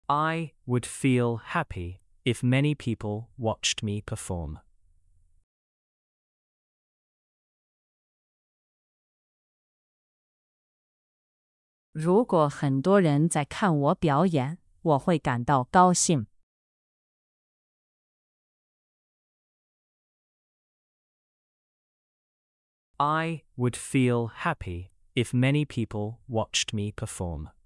I would feel happy if many people watched me perform. 如果很多人在看我表演，我会感到高兴。 I would feel happy if many people watched me perform.